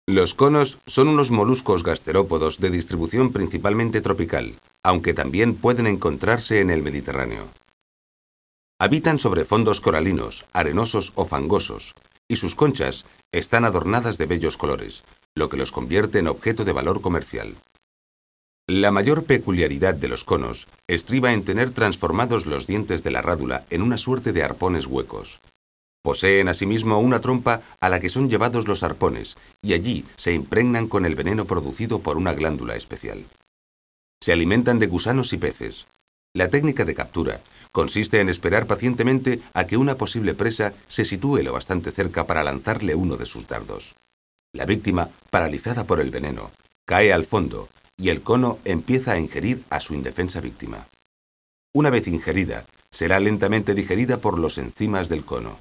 Los conos son unos moluscos gasterópodos de distribución principalmente tropical, aunque también pueden encontrarse en el Mediterráneo. Habitan sobre fondos coralinos, arenosos o fangosos, y sus conchas están adornadas de bellos colores, lo que los convierte en objeto de valor comercial. La mayor peculiaridad de los conos estriba en tener transformados los dientes de la rádula en una suerte de arpones huecos. Poseen asimismo una trompa a la que son llevados los arpones, y allí se impregnan con el veneno producido por una glándula especial. Se alimentan de gusanos y peces. La técnica de captura consiste en esperar pacientemente a que una posible presa se sitúe lo bastante cerca para lanzarle uno de sus dardos. La víctima, paralizada por el veneno, cae al fondo y el cono empieza a ingerir a su indefensa víctima. Una vez ingerida, será lentamente digerida por los enzimas del cono.